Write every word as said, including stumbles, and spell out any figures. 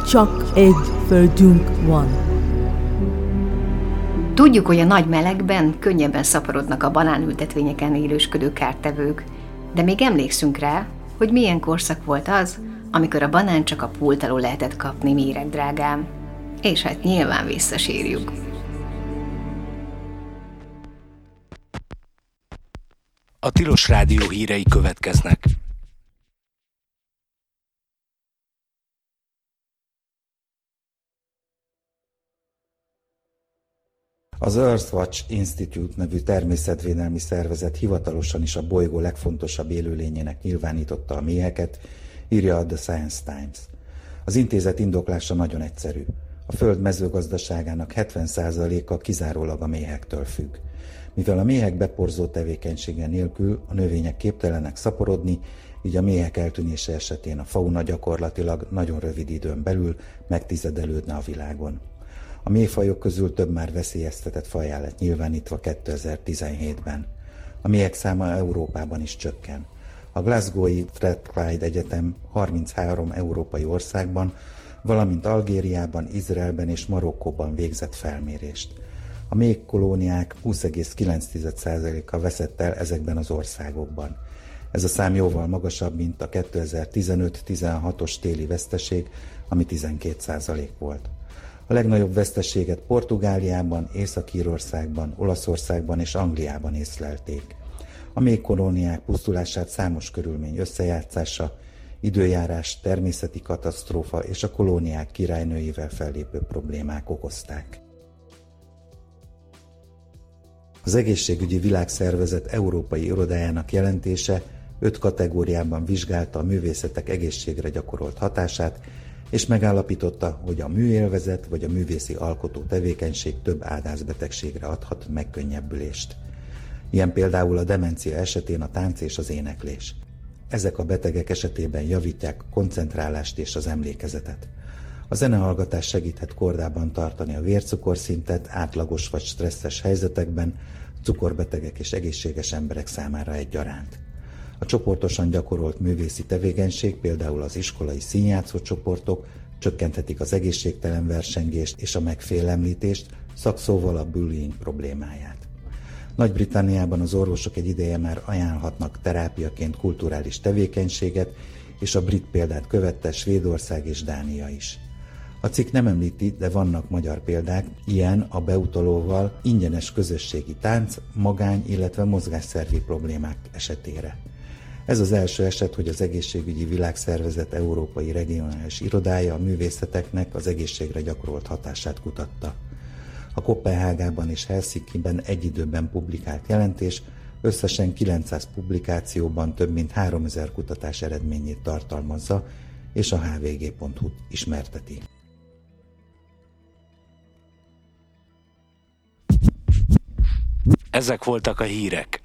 Csak egy földünk van. Tudjuk, hogy a nagy melegben könnyebben szaporodnak a banánültetvényeken élősködő kártevők, de még emlékszünk rá, hogy milyen korszak volt az, amikor a banán csak a pult alól lehetett kapni méregdrágán. És hát nyilván visszasírjuk. A Tilos Rádió hírei következnek. Az Earthwatch Institute nevű természetvédelmi szervezet hivatalosan is a bolygó legfontosabb élőlényének nyilvánította a méheket, írja a The Science Times. Az intézet indoklása nagyon egyszerű. A Föld mezőgazdaságának hetven százaléka kizárólag a méhektől függ. Mivel a méhek beporzó tevékenysége nélkül a növények képtelenek szaporodni, így a méhek eltűnése esetén a fauna gyakorlatilag nagyon rövid időn belül megtizedelődne a világon. A méhfajok közül több már veszélyeztetett fajjá lett nyilvánítva kétezer-tizenhétben. A méhek száma Európában is csökken. A Glasgow-i Strathclyde Egyetem harminchárom európai országban, valamint Algériában, Izraelben és Marokkóban végzett felmérést. A méhkolóniák húsz egész kilenc százaléka veszett el ezekben az országokban. Ez a szám jóval magasabb, mint a kétezer-tizenöt-tizenhatos téli veszteség, ami tizenkét százalék volt. A legnagyobb veszteséget Portugáliában, Észak-Írországban, Olaszországban és Angliában észlelték. A méhkolóniák pusztulását számos körülmény összejátszása, időjárás, természeti katasztrófa és a kolóniák királynőivel fellépő problémák okozták. Az Egészségügyi Világszervezet Európai Irodájának jelentése öt kategóriában vizsgálta a művészetek egészségre gyakorolt hatását, és megállapította, hogy a műélvezet vagy a művészi alkotó tevékenység több ádászbetegségre adhat megkönnyebbülést. Ilyen például a demencia esetén a tánc és az éneklés. Ezek a betegek esetében javítják a koncentrálást és az emlékezetet. A zenehallgatás segíthet kordában tartani a vércukorszintet átlagos vagy stresszes helyzetekben, cukorbetegek és egészséges emberek számára egyaránt. A csoportosan gyakorolt művészi tevékenység, például az iskolai színjátszó csoportok csökkenthetik az egészségtelen versengést és a megfélemlítést, szakszóval a bullying problémáját. Nagy-Britanniában az orvosok egy ideje már ajánlhatnak terápiaként kulturális tevékenységet, és a brit példát követte Svédország és Dánia is. A cikk nem említi, de vannak magyar példák, ilyen a beutalóval ingyenes közösségi tánc, magány, illetve mozgásszervi problémák esetére. Ez az első eset, hogy az Egészségügyi Világszervezet Európai Regionális Irodája a művészeteknek az egészségre gyakorolt hatását kutatta. A Koppenhágában és Helsinkiben egy időben publikált jelentés összesen kilencszáz publikációban több mint háromezer kutatás eredményét tartalmazza, és a há vé gé pont hú-t ismerteti. Ezek voltak a hírek.